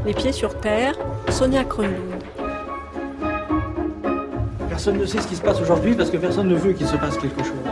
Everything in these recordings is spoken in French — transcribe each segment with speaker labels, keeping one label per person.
Speaker 1: Les pieds sur terre, Sonia Kronlund.
Speaker 2: Personne ne sait ce qui se passe aujourd'hui parce que personne ne veut qu'il se passe quelque chose.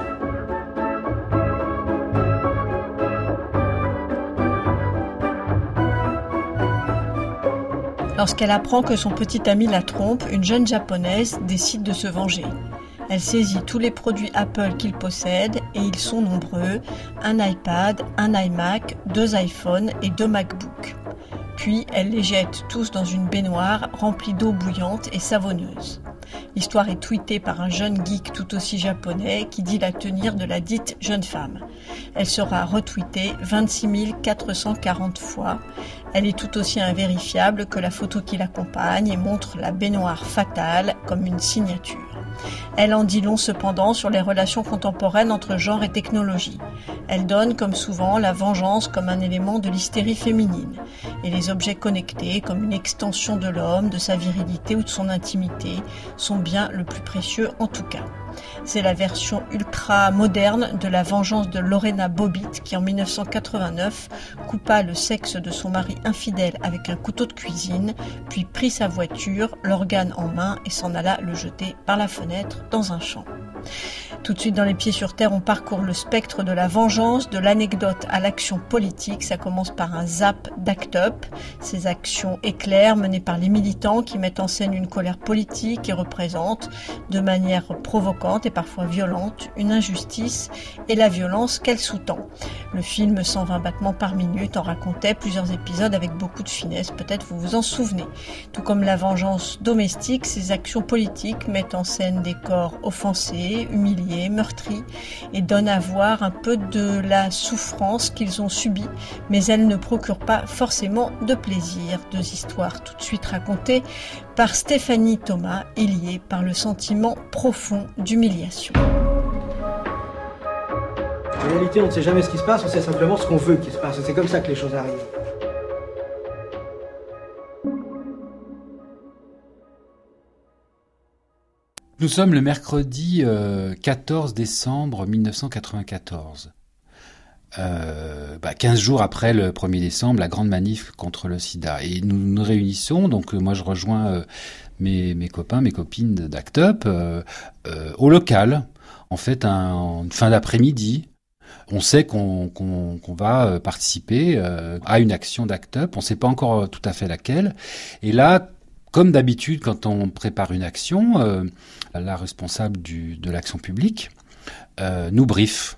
Speaker 1: Lorsqu'elle apprend que son petit ami la trompe, une jeune japonaise décide de se venger. Elle saisit tous les produits Apple qu'il possède, et ils sont nombreux, un iPad, un iMac, 2 iPhones et 2 MacBooks. Puis elle les jette tous dans une baignoire remplie d'eau bouillante et savonneuse. L'histoire est tweetée par un jeune geek tout aussi japonais qui dit la tenir de la dite jeune femme. Elle sera retweetée 26 440 fois. Elle est tout aussi invérifiable que la photo qui l'accompagne et montre la baignoire fatale comme une signature. Elle en dit long cependant sur les relations contemporaines entre genre et technologie. Elle donne, comme souvent, la vengeance comme un élément de l'hystérie féminine, et les objets connectés, comme une extension de l'homme, de sa virilité ou de son intimité, sont bien le plus précieux en tout cas. C'est la version ultra moderne de la vengeance de Lorena Bobbitt qui en 1989 coupa le sexe de son mari infidèle avec un couteau de cuisine, puis prit sa voiture, l'organe en main et s'en alla le jeter par la fenêtre dans un champ. Tout de suite dans Les Pieds sur Terre, on parcourt le spectre de la vengeance, de l'anecdote à l'action politique. Ça commence par un zap d'Act Up. Ces actions éclairs menées par les militants qui mettent en scène une colère politique et représentent, de manière provocante et parfois violente, une injustice et la violence qu'elle sous-tend. Le film 120 battements par minute en racontait plusieurs épisodes avec beaucoup de finesse, peut-être vous vous en souvenez. Tout comme la vengeance domestique, ces actions politiques mettent en scène des corps offensés, humiliés, meurtris et donnent à voir un peu de la souffrance qu'ils ont subie, mais elles ne procurent pas forcément de plaisir. 2 histoires tout de suite racontées par Stéphanie Thomas et liées par le sentiment profond d'humiliation.
Speaker 2: En réalité, on ne sait jamais ce qui se passe, on sait simplement ce qu'on veut qu'il se passe, et c'est comme ça que les choses arrivent.
Speaker 3: Nous sommes le mercredi 14 décembre 1994. 15 jours après le 1er décembre, la grande manif contre le sida. Et nous nous réunissons, donc moi je rejoins mes copains, mes copines d'Act Up au local. En fait, une fin d'après-midi, on sait qu'on va participer à une action d'Act Up. On ne sait pas encore tout à fait laquelle. Et là, comme d'habitude, quand on prépare une action, la responsable de l'action publique nous briefe.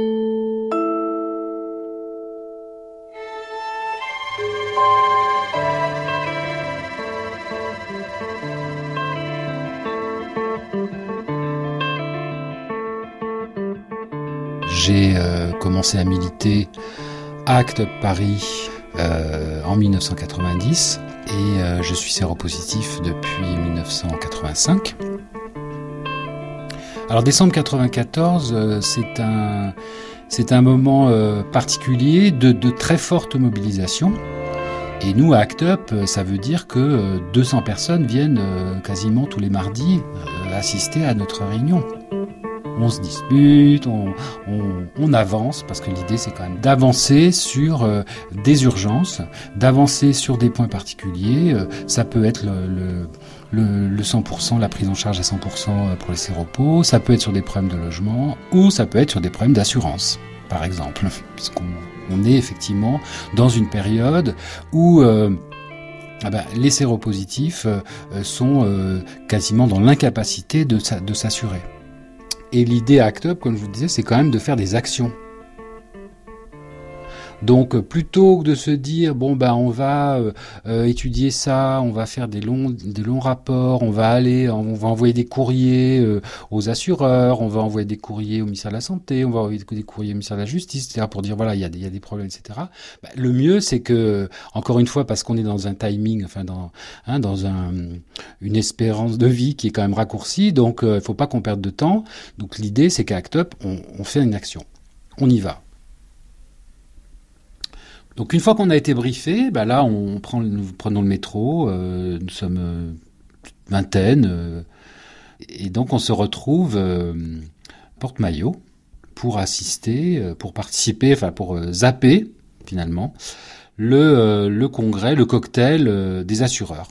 Speaker 3: J'ai commencé à militer à Act Up Paris en 1990 et je suis séropositif depuis 1985. Alors décembre 1994, c'est un moment particulier de très forte mobilisation. Et nous, à Act Up, ça veut dire que 200 personnes viennent quasiment tous les mardis assister à notre réunion. On se dispute, on avance, parce que l'idée c'est quand même d'avancer sur des urgences, d'avancer sur des points particuliers. Ça peut être le 100%, la prise en charge à 100% pour les séropos, ça peut être sur des problèmes de logement, ou ça peut être sur des problèmes d'assurance, par exemple, puisqu'on est effectivement dans une période où les séropositifs sont quasiment dans l'incapacité de s'assurer. Et l'idée à Act Up, comme je vous disais, c'est quand même de faire des actions. Donc plutôt que de se dire on va étudier ça, on va faire des longs rapports, on va envoyer des courriers aux assureurs, on va envoyer des courriers au ministère de la Santé, on va envoyer des courriers au ministère de la Justice, etc. pour dire voilà il y a des problèmes, etc. Le mieux c'est que, encore une fois, parce qu'on est dans un timing, dans une espérance de vie qui est quand même raccourcie, donc il faut pas qu'on perde de temps. Donc l'idée c'est qu'à Act Up on fait une action, on y va. Donc une fois qu'on a été briefé, là nous prenons le métro, nous sommes vingtaine, et donc on se retrouve porte-maillot pour assister, pour participer, pour zapper finalement le congrès, le cocktail des assureurs.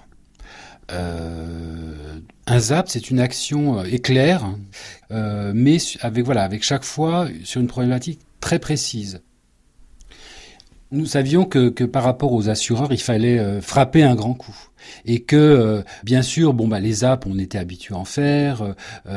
Speaker 3: Un ZAP, c'est une action éclair, mais avec chaque fois sur une problématique très précise. Nous savions que par rapport aux assureurs, il fallait frapper un grand coup. Et que, bien sûr, les ZAP, on était habitués à en faire.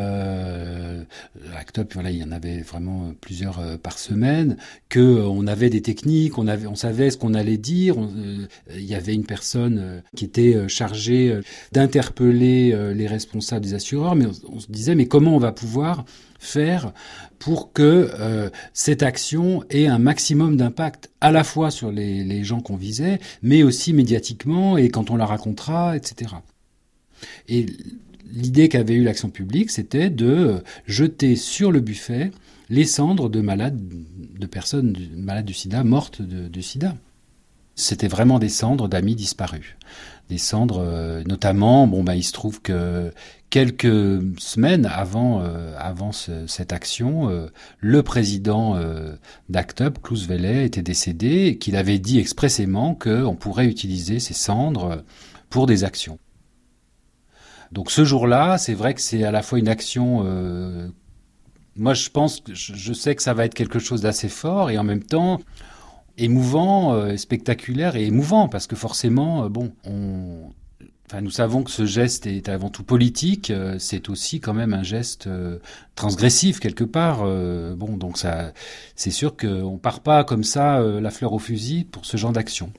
Speaker 3: Act Up, il y en avait vraiment plusieurs par semaine. Que on avait des techniques, on savait ce qu'on allait dire. Il y avait une personne qui était chargée d'interpeller les responsables des assureurs. Mais on se disait, mais comment on va pouvoir faire pour que cette action ait un maximum d'impact à la fois sur les gens qu'on visait, mais aussi médiatiquement et quand on la racontera, etc. Et l'idée qu'avait eue l'Action publique, c'était de jeter sur le buffet les cendres de personnes malades du sida, mortes du sida. C'était vraiment des cendres d'amis disparus. Des cendres, notamment, il se trouve que quelques semaines avant cette action, le président d'Act Up, Klaus Welle, était décédé et qu'il avait dit expressément qu'on pourrait utiliser ces cendres pour des actions. Donc ce jour-là, c'est vrai que c'est à la fois une action... moi, je sais que ça va être quelque chose d'assez fort et en même temps... émouvant, spectaculaire et émouvant, parce que forcément, nous savons que ce geste est avant tout politique, c'est aussi quand même un geste transgressif quelque part. Donc ça, c'est sûr qu'on part pas comme ça la fleur au fusil pour ce genre d'action.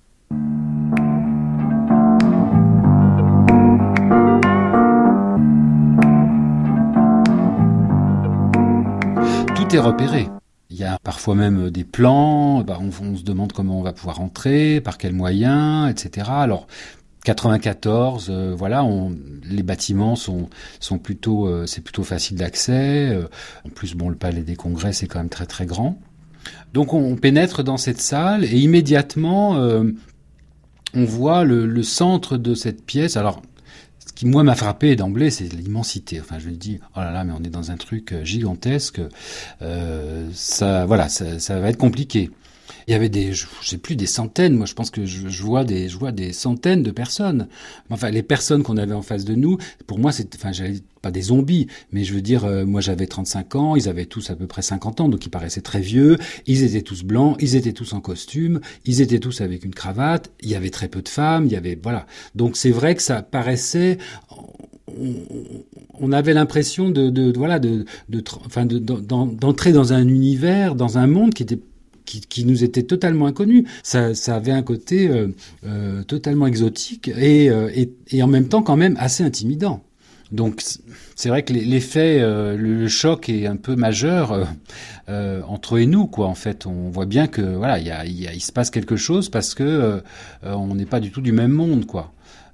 Speaker 3: Tout est repéré. Il y a parfois même des plans, on se demande comment on va pouvoir entrer, par quels moyens, etc. Alors, 94, les bâtiments sont plutôt, c'est plutôt facile d'accès. En plus, le palais des congrès, c'est quand même très très grand. Donc, on pénètre dans cette salle et immédiatement, on voit le centre de cette pièce. Alors, ce qui, moi, m'a frappé d'emblée, c'est l'immensité. Enfin, je me dis, oh là là, mais on est dans un truc gigantesque. Ça va être compliqué. Il y avait je sais plus, des centaines. Moi, je pense que je vois des centaines de personnes. Enfin, les personnes qu'on avait en face de nous, pour moi, j'allais pas des zombies, mais je veux dire, moi, j'avais 35 ans, ils avaient tous à peu près 50 ans, donc ils paraissaient très vieux. Ils étaient tous blancs, ils étaient tous en costume, ils étaient tous avec une cravate. Il y avait très peu de femmes, Donc, c'est vrai que ça paraissait... On avait l'impression d'entrer dans un univers, dans un monde qui nous était totalement inconnu. Ça avait un côté totalement exotique et en même temps quand même assez intimidant. Donc c'est vrai que l'effet, le choc est un peu majeur entre eux et nous, quoi. En fait, on voit bien que il se passe quelque chose parce que on n'est pas du tout du même monde, quoi.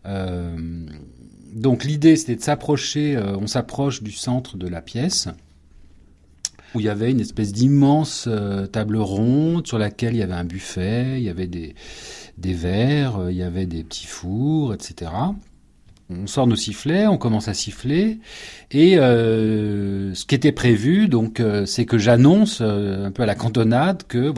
Speaker 3: Donc l'idée, c'était de s'approcher. On s'approche du centre de la pièce, où il y avait une espèce d'immense table ronde sur laquelle il y avait un buffet, il y avait des verres, il y avait des petits fours, etc. On sort nos sifflets, on commence à siffler, et ce qui était prévu, donc, c'est que j'annonce un peu à la cantonade que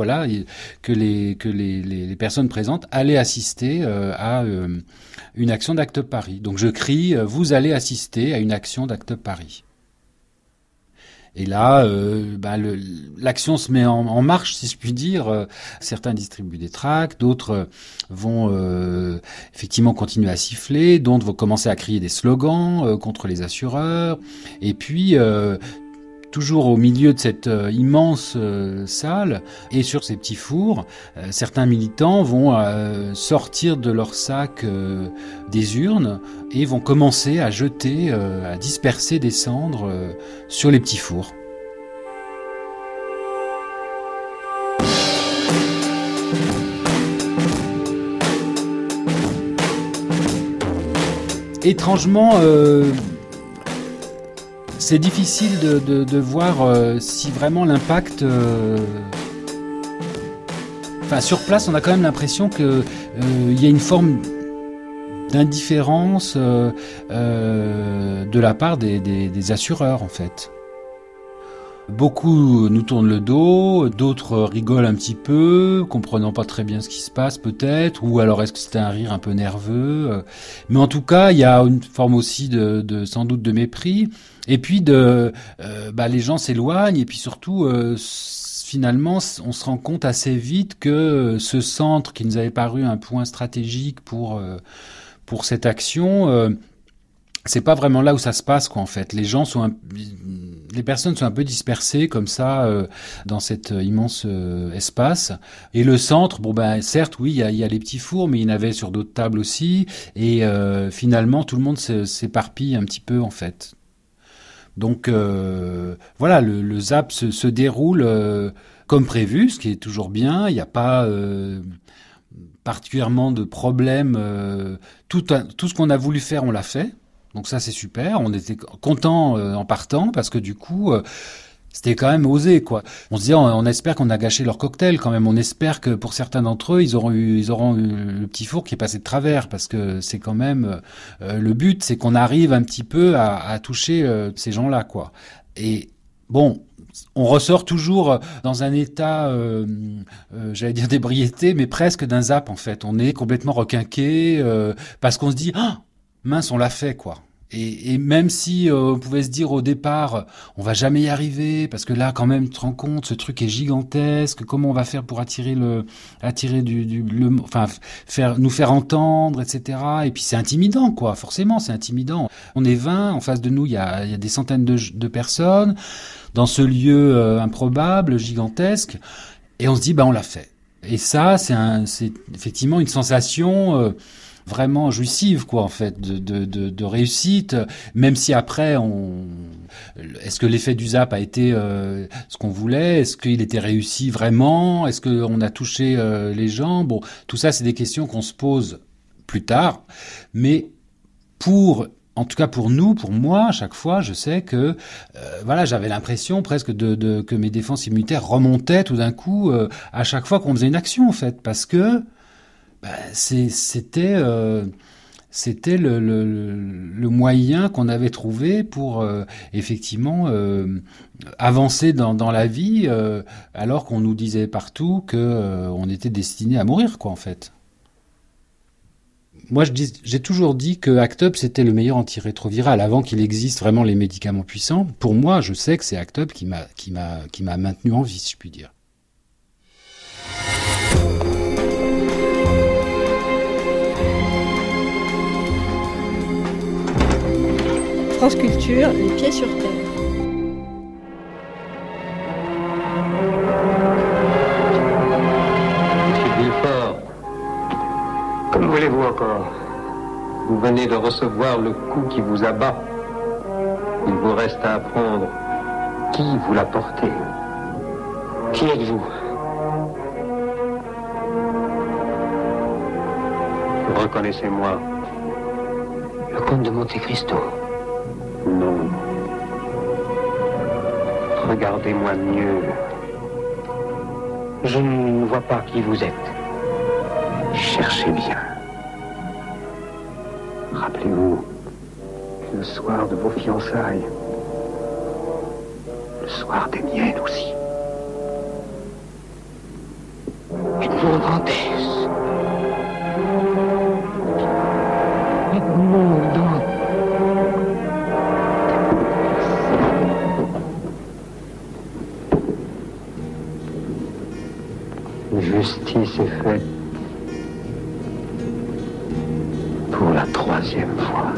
Speaker 3: les personnes présentes allaient assister à une action d'Act Up Paris. Donc je crie, vous allez assister à une action d'Act Up Paris. Et là, l'action se met en marche, si je puis dire. Certains distribuent des tracts, d'autres vont effectivement continuer à siffler, d'autres vont commencer à crier des slogans contre les assureurs. Et puis, toujours au milieu de cette immense salle et sur ces petits fours, certains militants vont sortir de leur sac des urnes et vont commencer à jeter, à disperser des cendres sur les petits fours. Étrangement, c'est difficile de voir si vraiment l'impact... sur place, on a quand même l'impression qu'il y a une forme d'indifférence de la part des assureurs, en fait. Beaucoup nous tournent le dos, d'autres rigolent un petit peu, comprenant pas très bien ce qui se passe peut-être, ou alors est-ce que c'était un rire un peu nerveux. Mais en tout cas, il y a une forme aussi de sans doute de mépris. Et puis les gens s'éloignent, et puis surtout, finalement, on se rend compte assez vite que ce centre qui nous avait paru un point stratégique pour cette action, c'est pas vraiment là où ça se passe, quoi, en fait. Les personnes sont un peu dispersées comme ça dans cet immense espace. Et le centre, certes, oui, il y a les petits fours, mais il y en avait sur d'autres tables aussi. Et finalement, tout le monde s'éparpille un petit peu, en fait. Donc voilà, le ZAP se déroule comme prévu, ce qui est toujours bien. Il n'y a pas particulièrement de problème. Tout ce qu'on a voulu faire, on l'a fait. Donc ça, c'est super. On était contents en partant parce que du coup, c'était quand même osé, quoi. On se dit, on espère qu'on a gâché leur cocktail quand même. On espère que pour certains d'entre eux, ils auront eu le petit four qui est passé de travers, parce que c'est quand même le but, c'est qu'on arrive un petit peu à toucher ces gens-là, quoi. Et bon, on ressort toujours dans un état, j'allais dire d'ébriété, mais presque d'un zap, en fait. On est complètement requinqué parce qu'on se dit, mince, on l'a fait, quoi. Et même si on pouvait se dire au départ, on va jamais y arriver, parce que là, quand même, tu te rends compte, ce truc est gigantesque. Comment on va faire pour nous faire entendre, etc. Et puis c'est intimidant, quoi. Forcément, c'est intimidant. On est 20, en face de nous, il y a des centaines de personnes dans ce lieu improbable, gigantesque, et on se dit, on l'a fait. Et ça, c'est effectivement une sensation vraiment jouissive, quoi, en fait, de réussite, même si après, est-ce que l'effet du zap a été ce qu'on voulait? Est-ce qu'il était réussi vraiment? Est-ce qu'on a touché les gens? Bon, tout ça, c'est des questions qu'on se pose plus tard, mais en tout cas pour nous, pour moi, à chaque fois, je sais que j'avais l'impression presque que mes défenses immunitaires remontaient tout d'un coup à chaque fois qu'on faisait une action, en fait, parce que c'était le moyen qu'on avait trouvé pour effectivement avancer dans la vie, alors qu'on nous disait partout que on était destiné à mourir, quoi, en fait. Moi, j'ai toujours dit que Act Up, c'était le meilleur antirétroviral avant qu'il existe vraiment les médicaments puissants. Pour moi, je sais que c'est Act Up qui m'a maintenu en vie, si je puis dire.
Speaker 1: France Culture, les pieds sur terre.
Speaker 4: Monsieur Villefort, comme voulez-vous encore? Vous venez de recevoir le coup qui vous abat. Il vous reste à apprendre qui vous l'a porté. Qui êtes-vous? Reconnaissez-moi. Le comte de Monte Cristo. Non. Regardez-moi mieux. Je ne vois pas qui vous êtes. Cherchez bien. Rappelez-vous, le soir de vos fiançailles, le soir des miennes aussi. Edmond Dantès. Edmond Dantès. Justice est faite pour la 3e fois.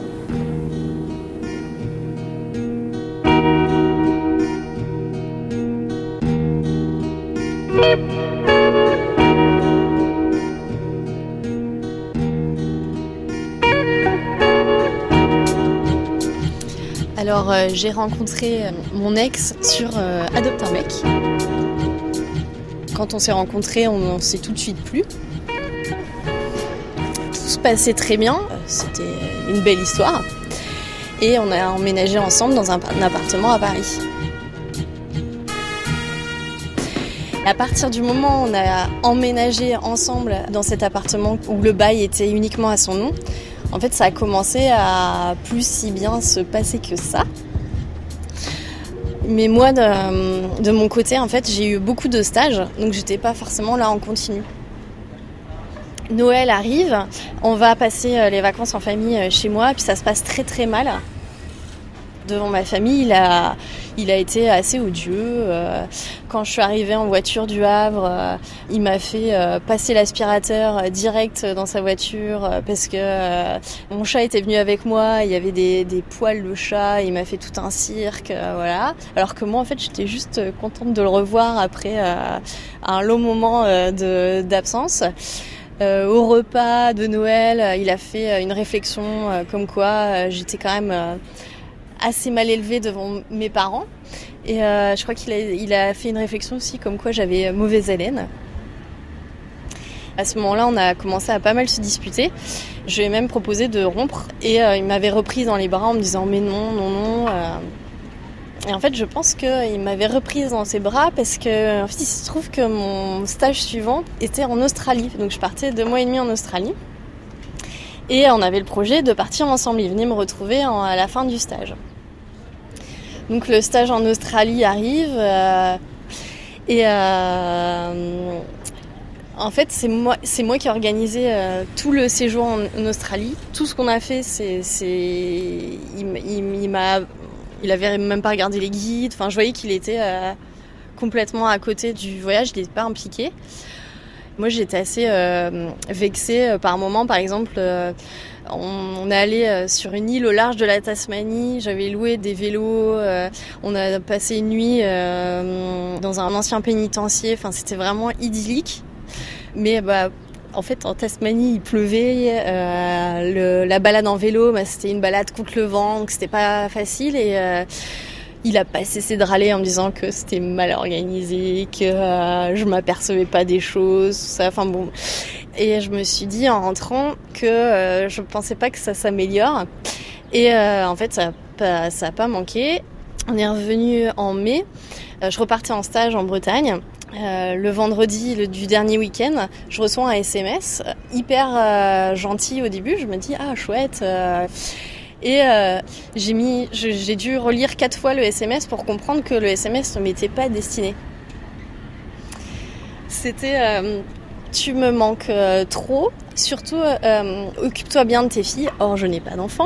Speaker 5: Alors, j'ai rencontré mon ex sur Adopte un mec. Quand on s'est rencontrés, on s'est tout de suite plu. Tout se passait très bien, c'était une belle histoire. Et on a emménagé ensemble dans un appartement à Paris. À partir du moment où on a emménagé ensemble dans cet appartement où le bail était uniquement à son nom, en fait, ça a commencé à plus si bien se passer que ça. Mais moi, de mon côté, en fait, j'ai eu beaucoup de stages, donc j'étais pas forcément là en continu. Noël arrive, on va passer les vacances en famille chez moi, puis ça se passe très très mal. Devant ma famille, il a été assez odieux. Quand je suis arrivée en voiture du Havre, il m'a fait passer l'aspirateur direct dans sa voiture parce que mon chat était venu avec moi, il y avait des poils de chat, il m'a fait tout un cirque, voilà. Alors que moi, en fait, j'étais juste contente de le revoir après un long moment d'absence. Au repas de Noël, il a fait une réflexion comme quoi j'étais quand même assez mal élevée devant mes parents. Et je crois qu'il a fait une réflexion aussi comme quoi j'avais mauvaise haleine. À ce moment-là, on a commencé à pas mal se disputer. Je lui ai même proposé de rompre et il m'avait reprise dans les bras en me disant « mais non ». Et en fait, je pense qu'il m'avait reprise dans ses bras parce que en fait, il se trouve que mon stage suivant était en Australie. Donc je partais 2 mois et demi en Australie. Et on avait le projet de partir ensemble. Il venait me retrouver à la fin du stage. Donc le stage en Australie arrive. En fait, c'est moi qui ai organisé tout le séjour en Australie. Tout ce qu'on a fait, il avait même pas regardé les guides. Enfin, je voyais qu'il était complètement à côté du voyage. Il n'était pas impliqué. Moi, j'étais assez vexée par moments. Par exemple, on est allé sur une île au large de la Tasmanie. J'avais loué des vélos. On a passé une nuit dans un ancien pénitencier. Enfin, c'était vraiment idyllique. Mais en fait, en Tasmanie, il pleuvait. La balade en vélo, c'était une balade contre le vent, donc c'était pas facile. Et il a pas cessé de râler en me disant que c'était mal organisé, que je m'apercevais pas des choses, tout ça. Enfin bon. Et je me suis dit en rentrant que je pensais pas que ça s'améliore. Et en fait, ça a pas manqué. On est revenu en mai. Je repartais en stage en Bretagne. Le vendredi du dernier week-end, je reçois un SMS hyper gentil au début. Je me dis ah chouette. Et j'ai dû relire 4 fois le SMS pour comprendre que le SMS ne m'était pas destiné. C'était tu me manques trop, surtout occupe-toi bien de tes filles. Or je n'ai pas d'enfants.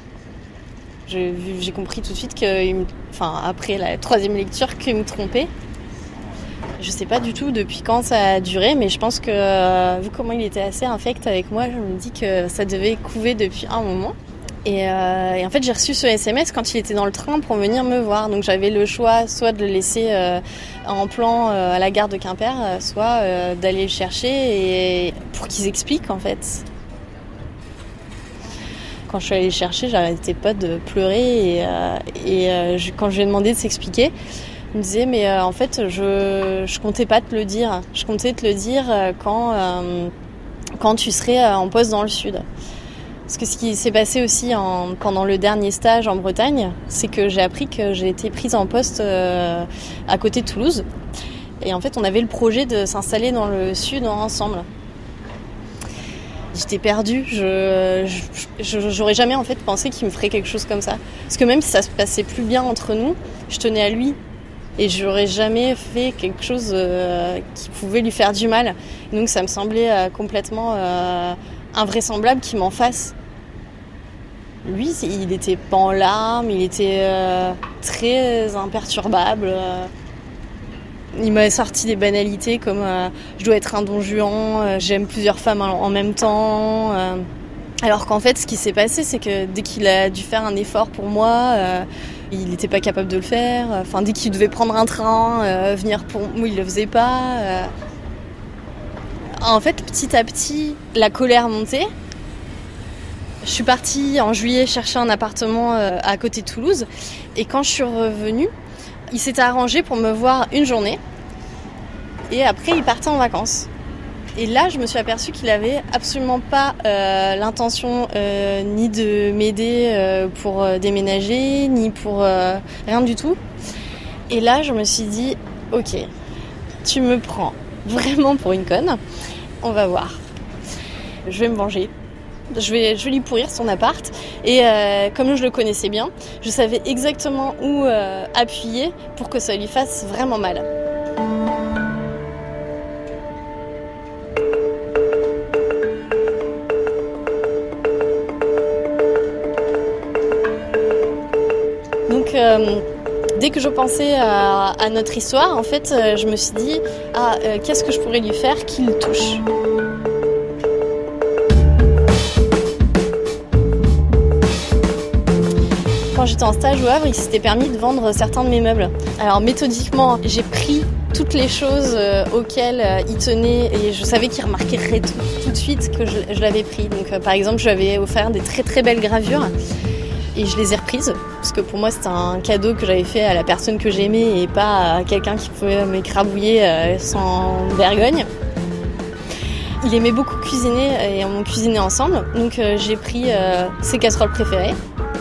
Speaker 5: J'ai compris tout de suite après la 3e lecture qu'il me trompait. Je sais pas du tout depuis quand ça a duré, mais je pense que vu comment il était assez infect avec moi, je me dis que ça devait couver depuis un moment. Et en fait, j'ai reçu ce SMS quand il était dans le train pour venir me voir. Donc j'avais le choix soit de le laisser en plan à la gare de Quimper, soit d'aller le chercher et pour qu'ils expliquent en fait. Quand je suis allée le chercher, j'arrêtais pas de pleurer quand je lui ai demandé de s'expliquer, il me disait mais en fait je comptais pas te le dire. Je comptais te le dire quand tu serais en poste dans le sud. Parce que ce qui s'est passé aussi pendant le dernier stage en Bretagne, c'est que j'ai appris que j'ai été prise en poste à côté de Toulouse. Et en fait, on avait le projet de s'installer dans le sud ensemble. J'étais perdue. J'aurais jamais en fait pensé qu'il me ferait quelque chose comme ça. Parce que même si ça se passait plus bien entre nous, je tenais à lui. Et j'aurais jamais fait quelque chose qui pouvait lui faire du mal. Et donc ça me semblait complètement invraisemblable qu'il m'en fasse. Lui, il était pas en larmes, il était très imperturbable. Il m'a sorti des banalités comme je dois être un don Juan, j'aime plusieurs femmes en même temps. Alors qu'en fait, ce qui s'est passé, c'est que dès qu'il a dû faire un effort pour moi, il n'était pas capable de le faire. Enfin, dès qu'il devait prendre un train, venir pour moi, il le faisait pas. En fait, petit à petit, la colère montait. Je suis partie en juillet chercher un appartement à côté de Toulouse. Et quand je suis revenue, il s'était arrangé pour me voir une journée. Et après, il partait en vacances. Et là, je me suis aperçue qu'il avait absolument pas l'intention ni de m'aider pour déménager, ni pour rien du tout. Et là, je me suis dit, ok, tu me prends vraiment pour une conne. On va voir. Je vais me venger. je vais lui pourrir son appart. Et comme je le connaissais bien, je savais exactement où appuyer pour que ça lui fasse vraiment mal. Donc dès que je pensais à notre histoire, en fait, je me suis dit qu'est-ce que je pourrais lui faire qui le touche. Quand j'étais en stage au Havre, il s'était permis de vendre certains de mes meubles. Alors méthodiquement, j'ai pris toutes les choses auxquelles il tenait et je savais qu'il remarquerait tout de suite que je l'avais pris. Donc par exemple, je lui avais offert des très très belles gravures et je les ai reprises parce que pour moi c'était un cadeau que j'avais fait à la personne que j'aimais et pas à quelqu'un qui pouvait m'écrabouiller sans vergogne. Il aimait beaucoup cuisiner et on cuisinait ensemble, donc j'ai pris ses casseroles préférées.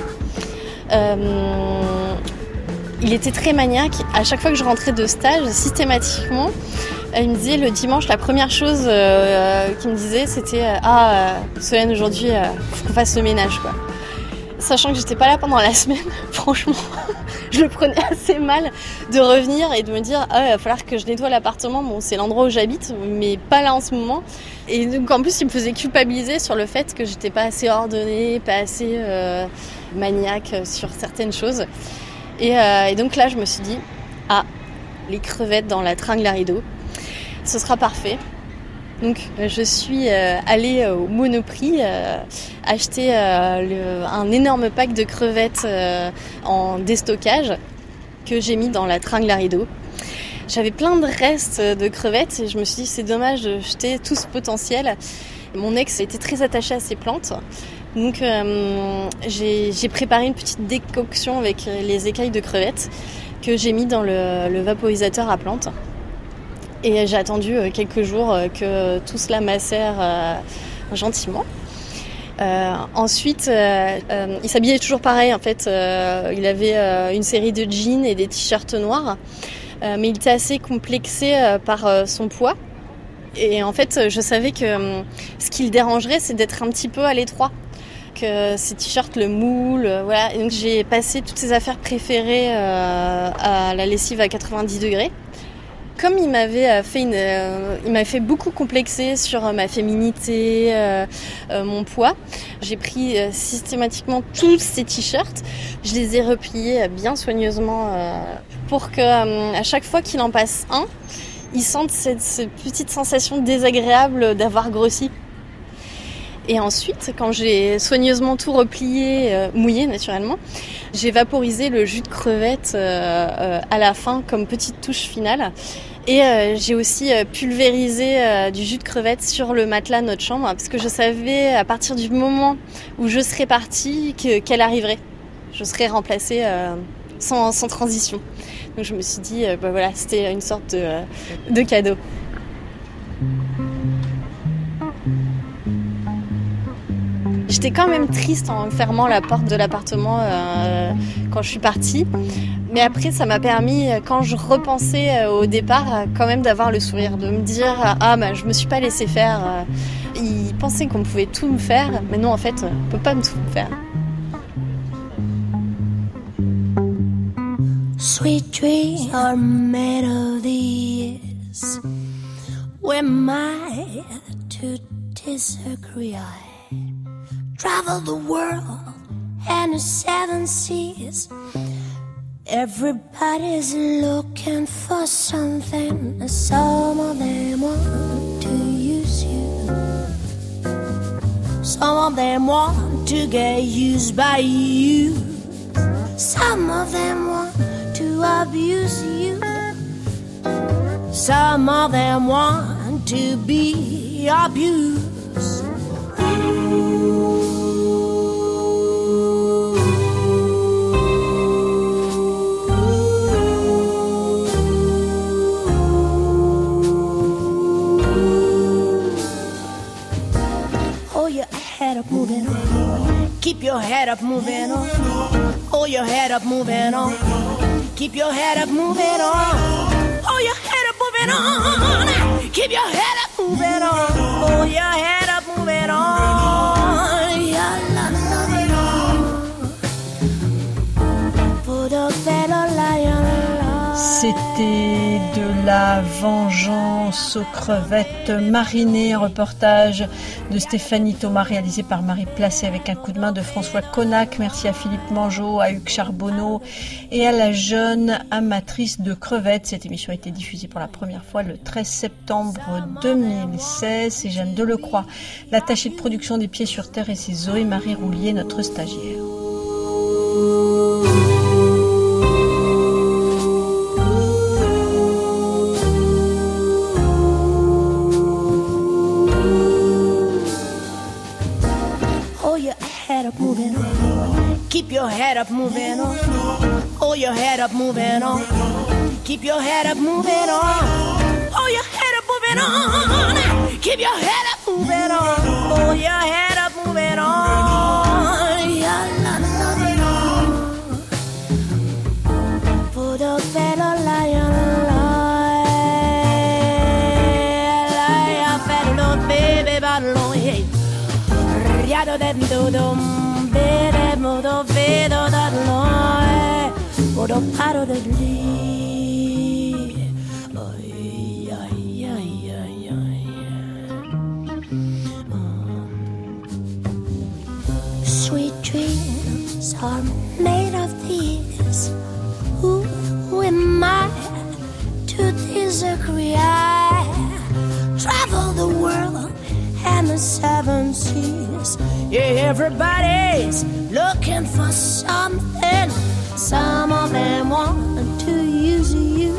Speaker 5: Il était très maniaque. À chaque fois que je rentrais de stage, systématiquement, il me disait le dimanche, la première chose qu'il me disait, c'était Solène, aujourd'hui, faut qu'on fasse le ménage, quoi. Sachant que j'étais pas là pendant la semaine, franchement, je le prenais assez mal de revenir et de me dire il va falloir que je nettoie l'appartement. Bon, c'est l'endroit où j'habite, mais pas là en ce moment. Et donc en plus, il me faisait culpabiliser sur le fait que j'étais pas assez ordonnée, pas assez maniaque sur certaines choses. Et donc là, je me suis dit les crevettes dans la tringle à rideau, ce sera parfait. Donc je suis allée au Monoprix acheter un énorme pack de crevettes en déstockage que j'ai mis dans la tringle à rideau. J'avais plein de restes de crevettes et je me suis dit c'est dommage de jeter tout ce potentiel. Mon ex était très attaché à ses plantes. Donc j'ai préparé une petite décoction avec les écailles de crevettes que j'ai mis dans le vaporisateur à plantes. Et j'ai attendu quelques jours que tout cela macère gentiment. Ensuite, il s'habillait toujours pareil. En fait, il avait une série de jeans et des t-shirts noirs. Mais il était assez complexé par son poids. Et en fait, je savais que ce qui le dérangerait, c'est d'être un petit peu à l'étroit. Que ses t-shirts le moulent, voilà. Et donc j'ai passé toutes ses affaires préférées à la lessive à 90 degrés. Comme il m'avait fait beaucoup complexer sur ma féminité, mon poids, j'ai pris systématiquement tous ces t-shirts, je les ai repliés bien soigneusement pour que à chaque fois qu'il en passe un, il sente cette petite sensation désagréable d'avoir grossi. Et ensuite, quand j'ai soigneusement tout replié, mouillé naturellement, j'ai vaporisé le jus de crevette à la fin comme petite touche finale. Et j'ai aussi pulvérisé du jus de crevette sur le matelas de notre chambre parce que je savais à partir du moment où je serais partie qu'elle arriverait. Je serais remplacée sans transition. Donc je me suis dit, voilà, c'était une sorte de cadeau. J'étais quand même triste en fermant la porte de l'appartement quand je suis partie. Mais après, ça m'a permis, quand je repensais au départ, quand même d'avoir le sourire, de me dire je me suis pas laissé faire. Ils pensaient qu'on pouvait tout me faire, mais non, en fait, on peut pas me tout faire.
Speaker 6: Sweet dreams are made of these. Where am I to disagree? I travel the world and the 7 seas. Everybody's looking for something. Some of them want to use you. Some of them want to get used by you. Some of them want to abuse you. Some of them want to be abused. Moving on. Keep your head up, moving on. Hold your head up, moving on. Keep your head up, moving on. Hold your head up, moving on. Keep your head up, moving on. Hold your head up, moving on.
Speaker 1: C'était de la vengeance aux crevettes marinées, un reportage de Stéphanie Thomas réalisé par Marie Placé avec un coup de main de François Connac. Merci à Philippe Mangeot, à Hugues Charbonneau et à la jeune amatrice de crevettes. Cette émission a été diffusée pour la première fois le 13 septembre 2016. C'est Jeanne Delecroix, l'attachée de production des Pieds sur Terre, et c'est Zoé-Marie Roulier, notre stagiaire.
Speaker 6: Moving on. Keep your head up, moving on. Hold your head up, moving on. Keep your head up, moving on. Hold your head up, moving on. Keep your head up, moving on. Hold your head up, moving on. Yeah, la, la, la. For the fellow lion, lion, fellow baby, battle, hey. Riado dem do dom. Modo vedo da noi, modo paro da lì. Ay, ay, ay, ay, ay. Sweet dreams are made of these. Who am I to disagree? I travel the world and the seven seas. Yeah, everybody's looking for something. Some of them want to use you.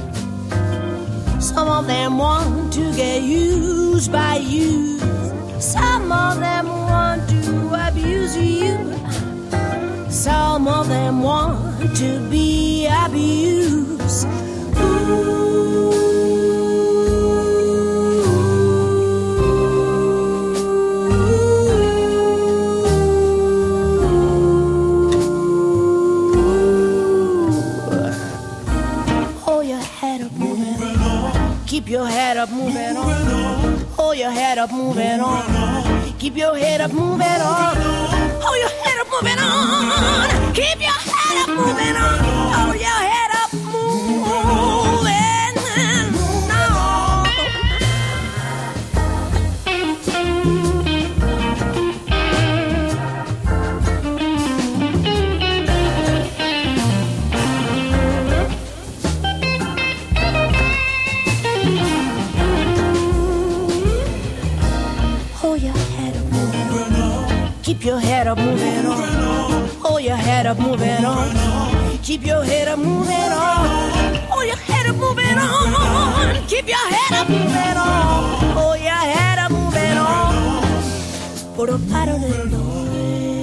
Speaker 6: Some of them want to get used by you. Some of them want to abuse you. Some of them want to be abused. Ooh. Keep your head up, moving on. Hold your head up, moving on. Keep your head up, moving on. Hold your head up, moving on. Keep your head up, moving on. Hold your head up, moving on. Keep your head up, moving on. Hold your head up, moving on. Keep your head up, moving on. Hold your head up, moving on. Keep your head up, moving on. Hold your head up, moving on. Por paro de